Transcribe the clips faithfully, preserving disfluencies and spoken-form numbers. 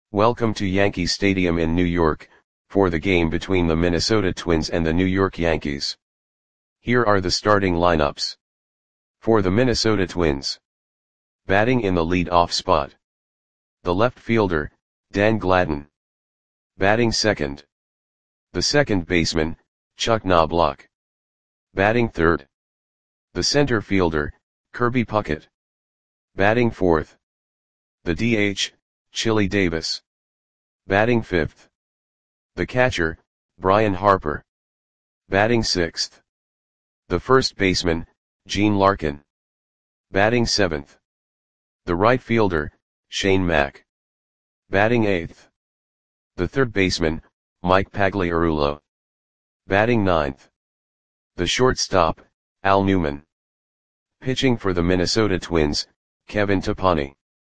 Welcome to Yankee Stadium in New York, for the game between the Minnesota Twins and the New York Yankees. Here are the starting lineups. For the Minnesota Twins. Batting in the lead-off spot. The left fielder, Dan Gladden. Batting second. The second baseman, Chuck Knobloch. Batting third. The center fielder, Kirby Puckett. Batting fourth. The D H, Chili Davis. Batting fifth. The catcher, Brian Harper. Batting sixth. The first baseman, Gene Larkin. Batting seventh. The right fielder, Shane Mack. Batting eighth. The third baseman, Mike Pagliarulo. Batting ninth. The shortstop, Al Newman. Pitching for the Minnesota Twins, Kevin Tapani.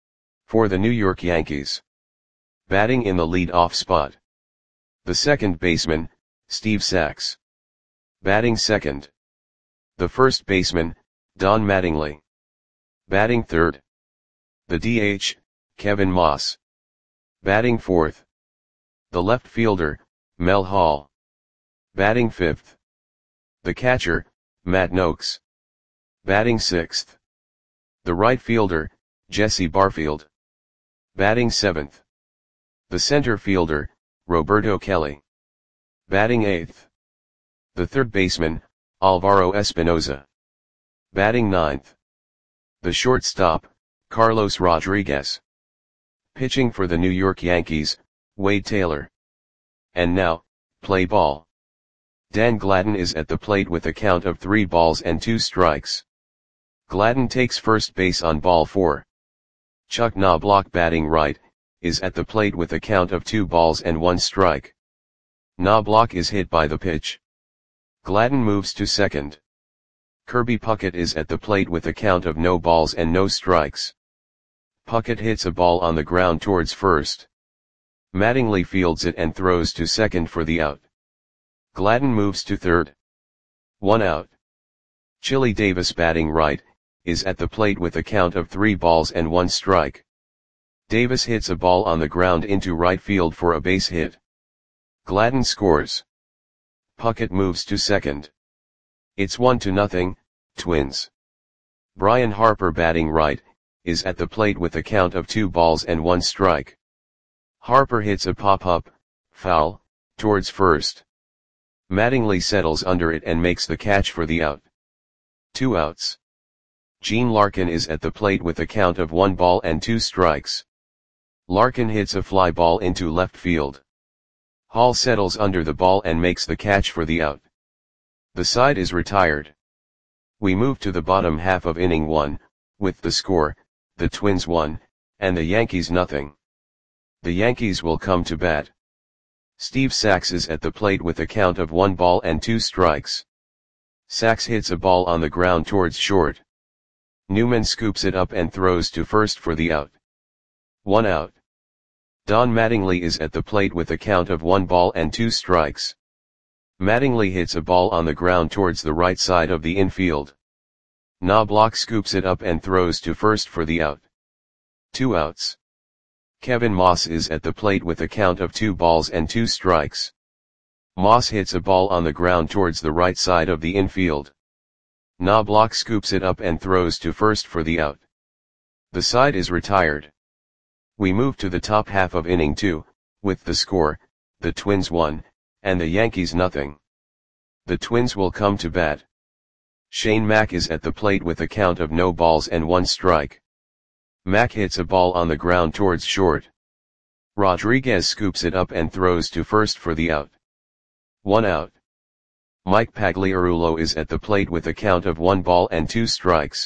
For the New York Yankees. Batting in the lead-off spot. The second baseman, Steve Sax. Batting second. The first baseman, Don Mattingly. Batting third. The D H, Kevin Moss. Batting fourth. The left fielder, Mel Hall. Batting fifth. The catcher, Matt Noakes. Batting sixth. The right fielder, Jesse Barfield. Batting seventh. The center fielder, Roberto Kelly. Batting eighth. The third baseman, Alvaro Espinoza. Batting ninth. The shortstop, Carlos Rodriguez. Pitching for the New York Yankees, Wade Taylor. And now, play ball. Dan Gladden is at the plate with a count of three balls and two strikes. Gladden takes first base on ball four. Chuck Knobloch, batting right, is at the plate with a count of two balls and one strike. Knobloch is hit by the pitch. Gladden moves to second. Kirby Puckett is at the plate with a count of no balls and no strikes. Puckett hits a ball on the ground towards first. Mattingly fields it and throws to second for the out. Gladden moves to third. One out. Chili Davis, batting right, is at the plate with a count of three balls and one strike. Davis hits a ball on the ground into right field for a base hit. Gladden scores. Puckett moves to second. It's one to nothing, Twins. Brian Harper, batting right, is at the plate with a count of two balls and one strike. Harper hits a pop-up, foul, towards first. Mattingly settles under it and makes the catch for the out. Two outs. Gene Larkin is at the plate with a count of one ball and two strikes. Larkin hits a fly ball into left field. Hall settles under the ball and makes the catch for the out. The side is retired. We move to the bottom half of inning one, with the score, the Twins one, and the Yankees nothing. The Yankees will come to bat. Steve Sax is at the plate with a count of one ball and two strikes. Sax hits a ball on the ground towards short. Newman scoops it up and throws to first for the out. One out. Don Mattingly is at the plate with a count of one ball and two strikes. Mattingly hits a ball on the ground towards the right side of the infield. Knobloch scoops it up and throws to first for the out. Two outs. Kevin Moss is at the plate with a count of two balls and two strikes. Moss hits a ball on the ground towards the right side of the infield. Knobloch scoops it up and throws to first for the out. The side is retired. We move to the top half of inning two, with the score, the Twins one, and the Yankees nothing. The Twins will come to bat. Shane Mack is at the plate with a count of no balls and one strike. Mack hits a ball on the ground towards short. Rodriguez scoops it up and throws to first for the out. One out. Mike Pagliarulo is at the plate with a count of one ball and two strikes.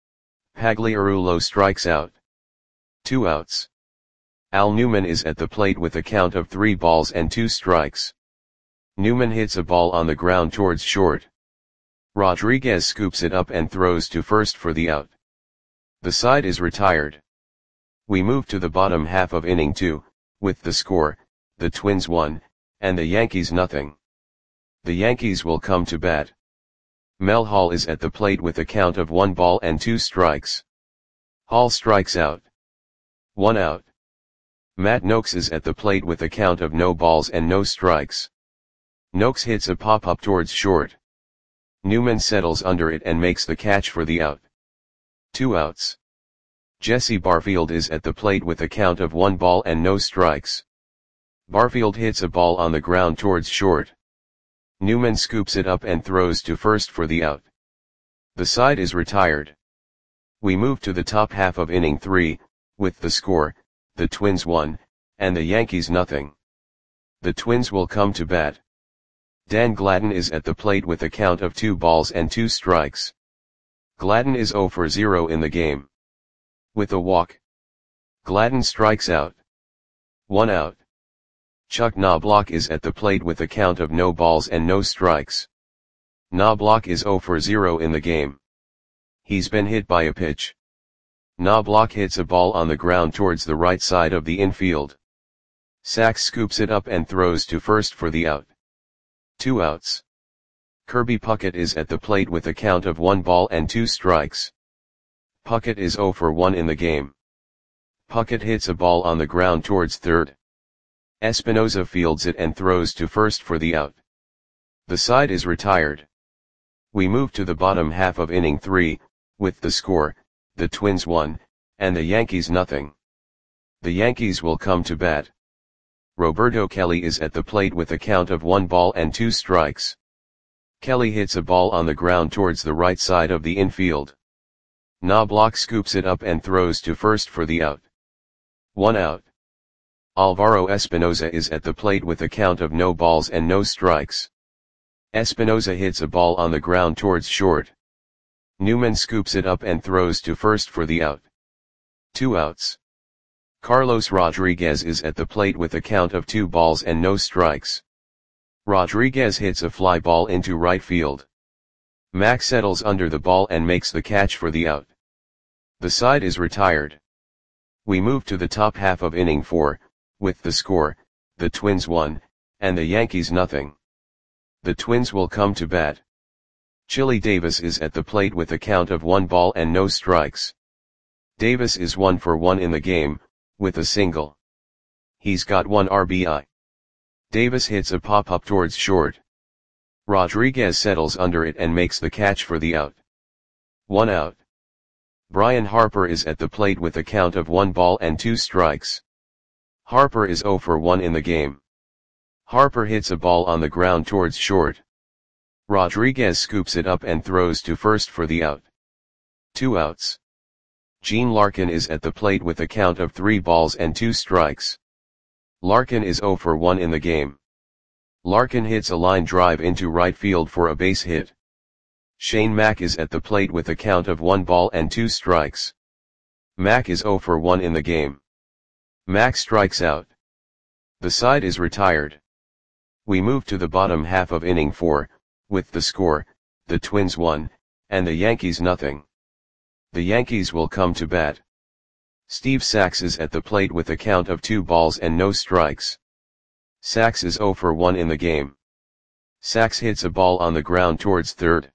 Pagliarulo strikes out. Two outs. Al Newman is at the plate with a count of three balls and two strikes. Newman hits a ball on the ground towards short. Rodriguez scoops it up and throws to first for the out. The side is retired. We move to the bottom half of inning two, with the score, the Twins one, and the Yankees nothing. The Yankees will come to bat. Mel Hall is at the plate with a count of one ball and two strikes. Hall strikes out. One out. Matt Noakes is at the plate with a count of no balls and no strikes. Noakes hits a pop-up towards short. Newman settles under it and makes the catch for the out. Two outs. Jesse Barfield is at the plate with a count of one ball and no strikes. Barfield hits a ball on the ground towards short. Newman scoops it up and throws to first for the out. The side is retired. We move to the top half of inning three, with the score, the Twins one, and the Yankees nothing. The Twins will come to bat. Dan Gladden is at the plate with a count of two balls and two strikes. Gladden is zero for zero in the game. With a walk, Gladden strikes out. One out. Chuck Knobloch is at the plate with a count of no balls and no strikes. Knobloch is zero for zero in the game. He's been hit by a pitch. Knobloch hits a ball on the ground towards the right side of the infield. Sachs scoops it up and throws to first for the out. Two outs. Kirby Puckett is at the plate with a count of one ball and two strikes. Puckett is zero for one in the game. Puckett hits a ball on the ground towards third. Espinosa fields it and throws to first for the out. The side is retired. We move to the bottom half of inning three, with the score, the Twins one, and the Yankees nothing. The Yankees will come to bat. Roberto Kelly is at the plate with a count of one ball and two strikes. Kelly hits a ball on the ground towards the right side of the infield. Knobloch scoops it up and throws to first for the out. One out. Alvaro Espinosa is at the plate with a count of no balls and no strikes. Espinosa hits a ball on the ground towards short. Newman scoops it up and throws to first for the out. Two outs. Carlos Rodriguez is at the plate with a count of two balls and no strikes. Rodriguez hits a fly ball into right field. Mack settles under the ball and makes the catch for the out. The side is retired. We move to the top half of inning four, with the score, the Twins one, and the Yankees nothing. The Twins will come to bat. Chili Davis is at the plate with a count of one ball and no strikes. Davis is one for one in the game, with a single. He's got one R B I. Davis hits a pop-up towards short. Rodriguez settles under it and makes the catch for the out. One out. Brian Harper is at the plate with a count of one ball and two strikes. Harper is zero for one in the game. Harper hits a ball on the ground towards short. Rodriguez scoops it up and throws to first for the out. Two outs. Gene Larkin is at the plate with a count of three balls and two strikes. Larkin is zero for one in the game. Larkin hits a line drive into right field for a base hit. Shane Mack is at the plate with a count of one ball and two strikes. Mack is zero for one in the game. Mack strikes out. The side is retired. We move to the bottom half of inning four, with the score, the Twins one, and the Yankees nothing. The Yankees will come to bat. Steve Sachs is at the plate with a count of two balls and no strikes. Sachs is zero for one in the game. Sachs hits a ball on the ground towards third.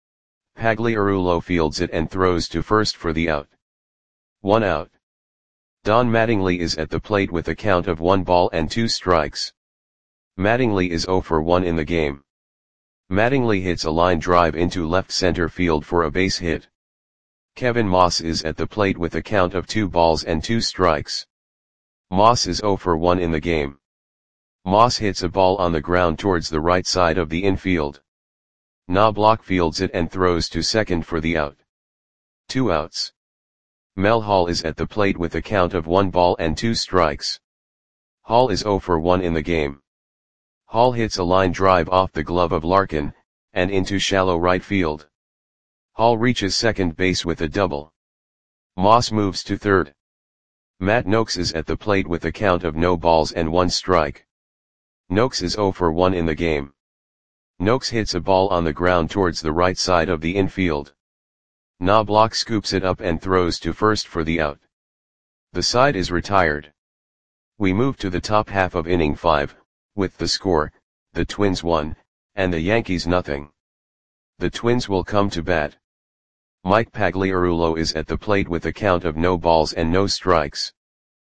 Pagliarulo fields it and throws to first for the out. One out. Don Mattingly is at the plate with a count of one ball and two strikes. Mattingly is zero for one in the game. Mattingly hits a line drive into left center field for a base hit. Kevin Moss is at the plate with a count of two balls and two strikes. Moss is zero for one in the game. Moss hits a ball on the ground towards the right side of the infield. Knobloch fields it and throws to second for the out. Two outs. Mel Hall is at the plate with a count of one ball and two strikes. Hall is zero for one in the game. Hall hits a line drive off the glove of Larkin, and into shallow right field. Hall reaches second base with a double. Moss moves to third. Matt Noakes is at the plate with a count of no balls and one strike. Noakes is zero for one in the game. Noakes hits a ball on the ground towards the right side of the infield. Knobloch scoops it up and throws to first for the out. The side is retired. We move to the top half of inning five, with the score, the Twins one, and the Yankees nothing. The Twins will come to bat. Mike Pagliarulo is at the plate with a count of no balls and no strikes.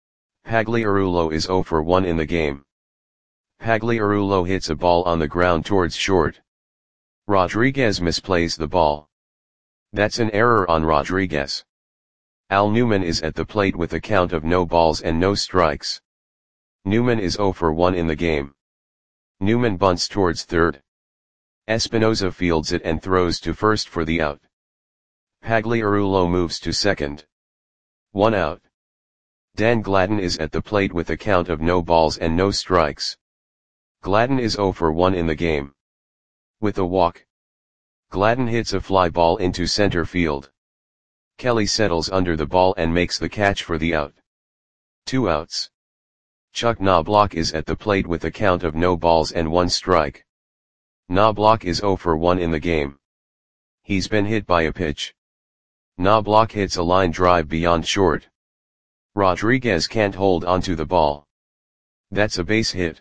Pagliarulo is zero for one in the game. Pagliarulo hits a ball on the ground towards short. Rodriguez misplays the ball. That's an error on Rodriguez. Al Newman is at the plate with a count of no balls and no strikes. Newman is zero for one in the game. Newman bunts towards third. Espinoza fields it and throws to first for the out. Pagliarulo moves to second. One out. Dan Gladden is at the plate with a count of no balls and no strikes. Gladden is zero for one in the game. With a walk, Gladden hits a fly ball into center field. Kelly settles under the ball and makes the catch for the out. Two outs. Chuck Knobloch is at the plate with a count of no balls and one strike. Knobloch is zero for one in the game. He's been hit by a pitch. Knobloch hits a line drive beyond short. Rodriguez can't hold onto the ball. That's a base hit.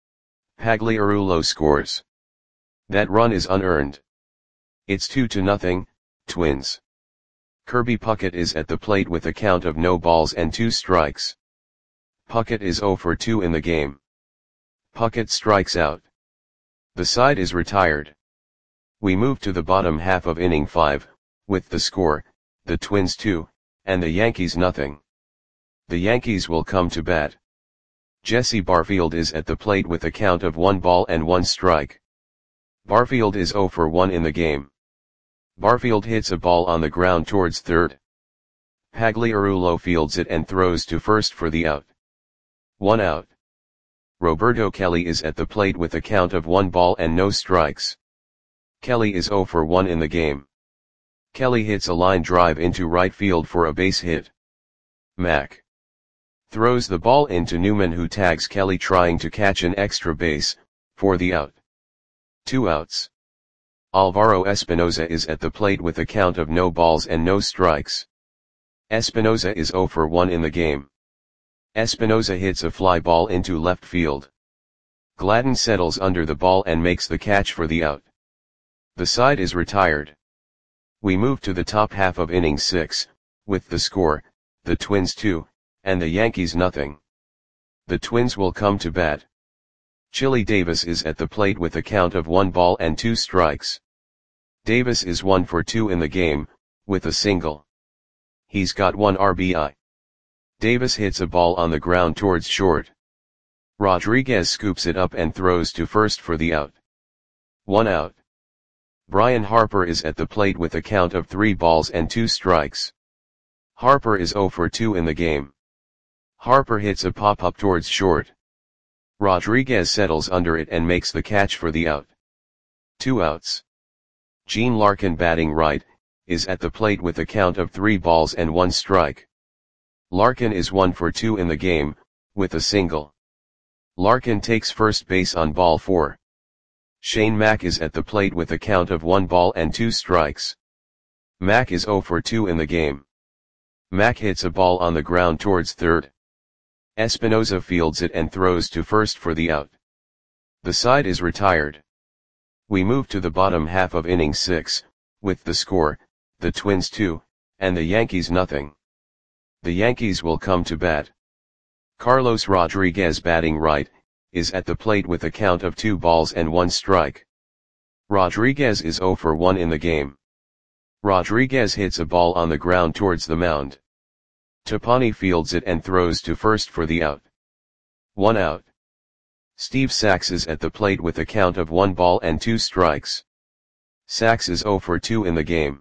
Pagliarulo scores. That run is unearned. It's two to nothing, Twins. Kirby Puckett is at the plate with a count of no balls and two strikes. Puckett is zero for two in the game. Puckett strikes out. The side is retired. We move to the bottom half of inning five, with the score, the Twins two, and the Yankees nothing. The Yankees will come to bat. Jesse Barfield is at the plate with a count of one ball and one strike. Barfield is zero for one in the game. Barfield hits a ball on the ground towards third. Pagliarulo fields it and throws to first for the out. One out. Roberto Kelly is at the plate with a count of one ball and no strikes. Kelly is zero for one in the game. Kelly hits a line drive into right field for a base hit. Mack throws the ball into Newman, who tags Kelly trying to catch an extra base, for the out. Two outs. Alvaro Espinoza is at the plate with a count of no balls and no strikes. Espinoza is zero for one in the game. Espinoza hits a fly ball into left field. Gladden settles under the ball and makes the catch for the out. The side is retired. We move to the top half of inning six, with the score, the Twins two, and the Yankees nothing. The Twins will come to bat. Chili Davis is at the plate with a count of one ball and two strikes. Davis is one for two in the game, with a single. He's got one R B I. Davis hits a ball on the ground towards short. Rodriguez scoops it up and throws to first for the out. One out. Brian Harper is at the plate with a count of three balls and two strikes. Harper is zero for two in the game. Harper hits a pop-up towards short. Rodriguez settles under it and makes the catch for the out. Two outs. Gene Larkin, batting right, is at the plate with a count of three balls and one strike. Larkin is one for two in the game, with a single. Larkin takes first base on ball four. Shane Mack is at the plate with a count of one ball and two strikes. Mack is zero for two in the game. Mack hits a ball on the ground towards third. Espinoza fields it and throws to first for the out. The side is retired. We move to the bottom half of inning six, with the score, the Twins two, and the Yankees nothing. The Yankees will come to bat. Carlos Rodriguez, batting right, is at the plate with a count of two balls and one strike. Rodriguez is zero for one in the game. Rodriguez hits a ball on the ground towards the mound. Tapani fields it and throws to first for the out. One out. Steve Sax is at the plate with a count of one ball and two strikes. Sax is zero for two in the game.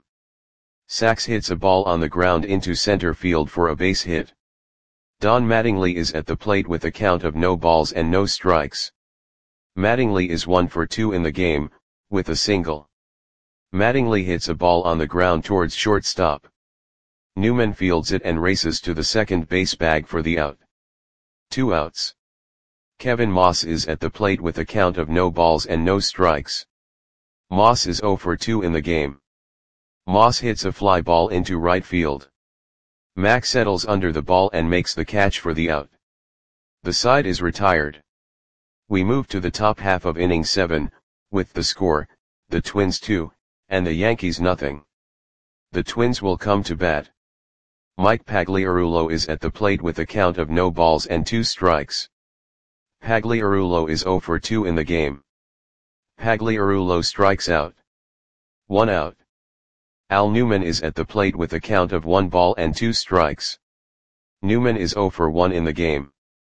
Sax hits a ball on the ground into center field for a base hit. Don Mattingly is at the plate with a count of no balls and no strikes. Mattingly is one for two in the game, with a single. Mattingly hits a ball on the ground towards shortstop. Newman fields it and races to the second base bag for the out. Two outs. Kevin Moss is at the plate with a count of no balls and no strikes. Moss is zero for two in the game. Moss hits a fly ball into right field. Mack settles under the ball and makes the catch for the out. The side is retired. We move to the top half of inning seven, with the score, the Twins two, and the Yankees nothing. The Twins will come to bat. Mike Pagliarulo is at the plate with a count of no balls and two strikes. Pagliarulo is zero for two in the game. Pagliarulo strikes out. One out. Al Newman is at the plate with a count of one ball and two strikes. Newman is zero for one in the game.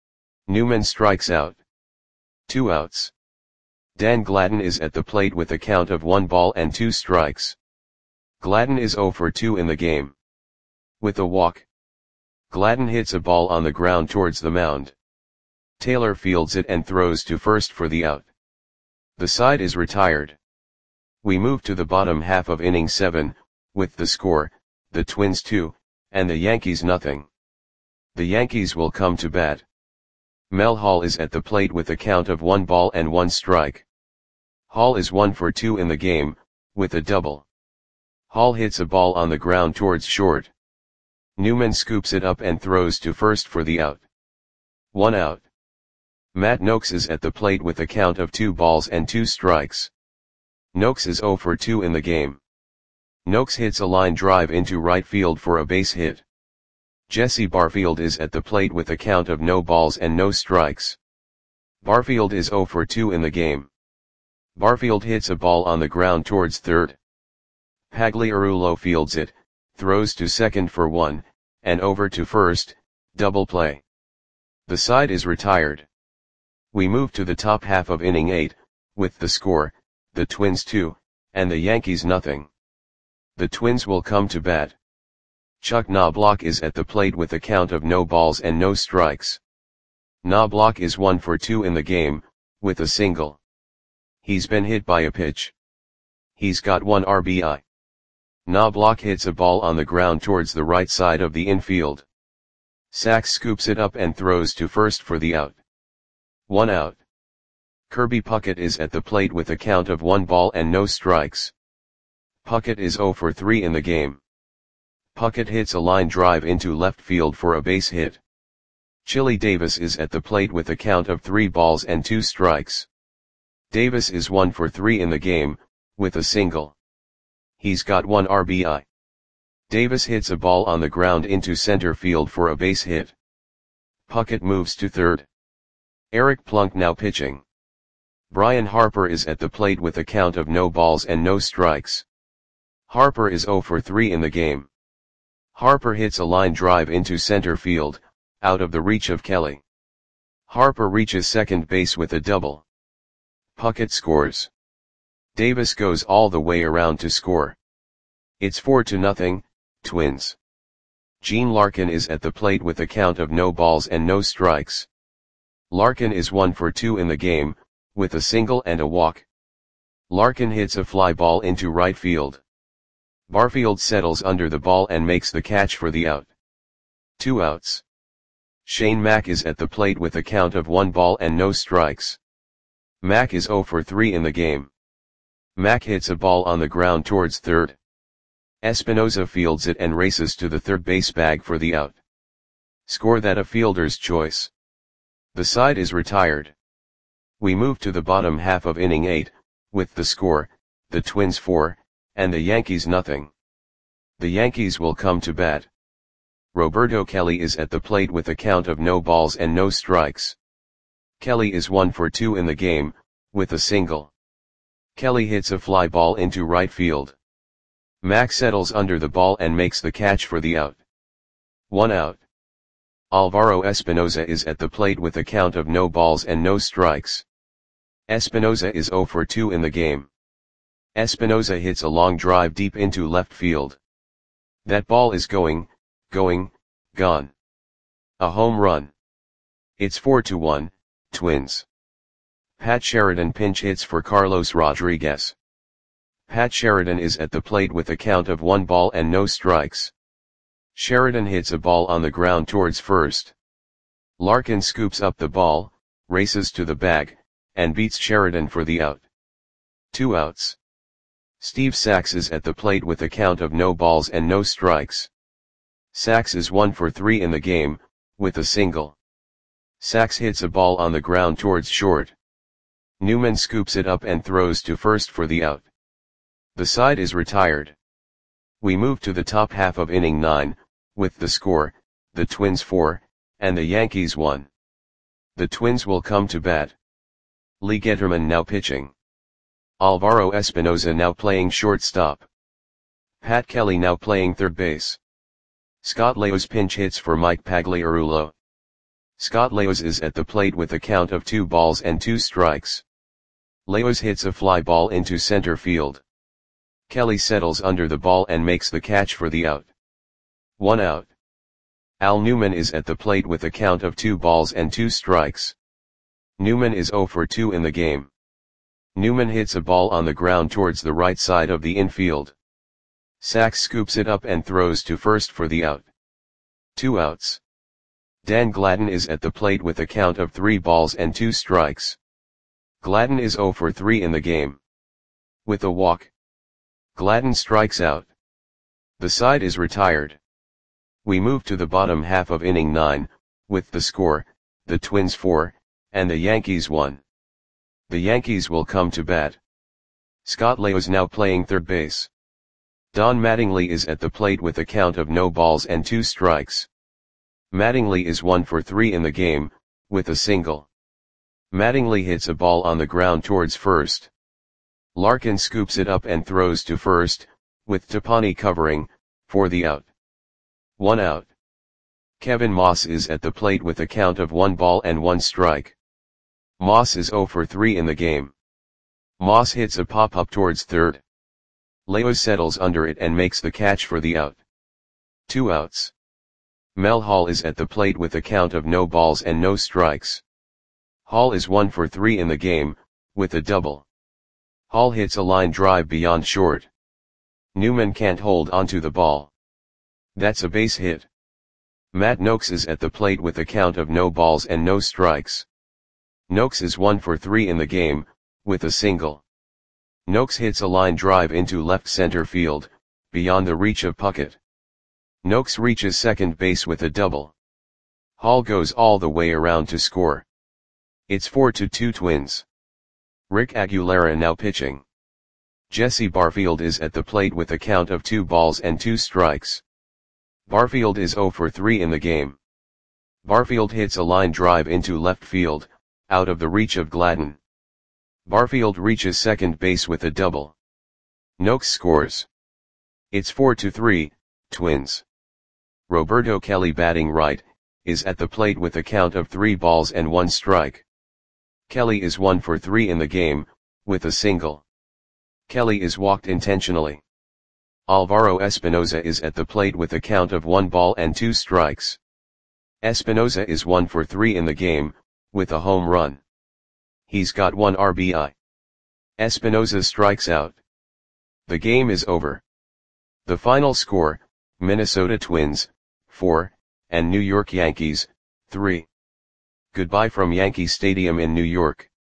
Newman strikes out. Two outs. Dan Gladden is at the plate with a count of one ball and two strikes. Gladden is zero for two in the game. With a walk. Gladden hits a ball on the ground towards the mound. Taylor fields it and throws to first for the out. The side is retired. We move to the bottom half of inning seven, with the score, the Twins two, and the Yankees nothing. The Yankees will come to bat. Mel Hall is at the plate with a count of one ball and one strike. Hall is one for two in the game, with a double. Hall hits a ball on the ground towards short. Newman scoops it up and throws to first for the out. One out. Matt Noakes is at the plate with a count of two balls and two strikes. Noakes is zero for two in the game. Noakes hits a line drive into right field for a base hit. Jesse Barfield is at the plate with a count of no balls and no strikes. Barfield is zero for two in the game. Barfield hits a ball on the ground towards third. Pagliarulo fields it, throws to second for one, and over to first, double play. The side is retired. We move to the top half of inning eight, with the score, the Twins two, and the Yankees nothing. The Twins will come to bat. Chuck Knobloch is at the plate with a count of no balls and no strikes. Knobloch is one for two in the game, with a single. He's been hit by a pitch. He's got one R B I. Knobloch hits a ball on the ground towards the right side of the infield. Sachs scoops it up and throws to first for the out. One out. Kirby Puckett is at the plate with a count of one ball and no strikes. Puckett is zero for three in the game. Puckett hits a line drive into left field for a base hit. Chili Davis is at the plate with a count of three balls and two strikes. Davis is one for three in the game, with a single. He's got one R B I. Davis hits a ball on the ground into center field for a base hit. Puckett moves to third. Eric Plunk now pitching. Brian Harper is at the plate with a count of no balls and no strikes. Harper is zero for three in the game. Harper hits a line drive into center field, out of the reach of Kelly. Harper reaches second base with a double. Puckett scores. Davis goes all the way around to score. It's four to nothing, Twins. Gene Larkin is at the plate with a count of no balls and no strikes. Larkin is one for two in the game, with a single and a walk. Larkin hits a fly ball into right field. Barfield settles under the ball and makes the catch for the out. Two outs. Shane Mack is at the plate with a count of one ball and no strikes. Mack is zero for three in the game. Mack hits a ball on the ground towards third. Espinoza fields it and races to the third base bag for the out. Score that a fielder's choice. The side is retired. We move to the bottom half of inning eight, with the score, the Twins four, and the Yankees nothing. The Yankees will come to bat. Roberto Kelly is at the plate with a count of no balls and no strikes. Kelly is one for two in the game, with a single. Kelly hits a fly ball into right field. Mack settles under the ball and makes the catch for the out. One out. Alvaro Espinoza is at the plate with a count of no balls and no strikes. Espinoza is zero for two in the game. Espinoza hits a long drive deep into left field. That ball is going, going, gone. A home run. It's four to one, Twins. Pat Sheridan pinch hits for Carlos Rodriguez. Pat Sheridan is at the plate with a count of one ball and no strikes. Sheridan hits a ball on the ground towards first. Larkin scoops up the ball, races to the bag, and beats Sheridan for the out. Two outs. Steve Sachs is at the plate with a count of no balls and no strikes. Sachs is one for three in the game, with a single. Sachs hits a ball on the ground towards short. Newman scoops it up and throws to first for the out. The side is retired. We move to the top half of inning nine, with the score, the Twins four, and the Yankees one. The Twins will come to bat. Lee Getterman now pitching. Alvaro Espinoza now playing shortstop. Pat Kelly now playing third base. Scott Leos pinch hits for Mike Pagliarulo. Scott Leos is at the plate with a count of two balls and two strikes. Leos hits a fly ball into center field. Kelly settles under the ball and makes the catch for the out. One out. Al Newman is at the plate with a count of two balls and two strikes. Newman is zero for two in the game. Newman hits a ball on the ground towards the right side of the infield. Sachs scoops it up and throws to first for the out. Two outs. Dan Gladden is at the plate with a count of three balls and two strikes. Gladden is zero for three in the game. With a walk, Gladden strikes out. The side is retired. We move to the bottom half of inning nine, with the score, the Twins four, and the Yankees one. The Yankees will come to bat. Scott Leos now playing third base. Don Mattingly is at the plate with a count of no balls and two strikes. Mattingly is one for three in the game, with a single. Mattingly hits a ball on the ground towards first. Larkin scoops it up and throws to first, with Tapani covering, for the out. One out. Kevin Moss is at the plate with a count of one ball and one strike. Moss is zero for three in the game. Moss hits a pop-up towards third. Leos settles under it and makes the catch for the out. Two outs. Mel Hall is at the plate with a count of no balls and no strikes. Hall is one for three in the game, with a double. Hall hits a line drive beyond short. Newman can't hold onto the ball. That's a base hit. Matt Noakes is at the plate with a count of no balls and no strikes. Noakes is one for three in the game, with a single. Noakes hits a line drive into left center field, beyond the reach of Puckett. Noakes reaches second base with a double. Hall goes all the way around to score. It's four to two Twins. Rick Aguilera now pitching. Jesse Barfield is at the plate with a count of two balls and two strikes. Barfield is zero for three in the game. Barfield hits a line drive into left field, out of the reach of Gladden. Barfield reaches second base with a double. Noakes scores. It's four to three, Twins. Roberto Kelly batting right, is at the plate with a count of three balls and one strike. Kelly is one for three in the game, with a single. Kelly is walked intentionally. Alvaro Espinoza is at the plate with a count of one ball and two strikes. Espinoza is one for three in the game, with a home run. He's got one R B I. Espinoza strikes out. The game is over. The final score, Minnesota Twins, four, and New York Yankees, three. Goodbye from Yankee Stadium in New York.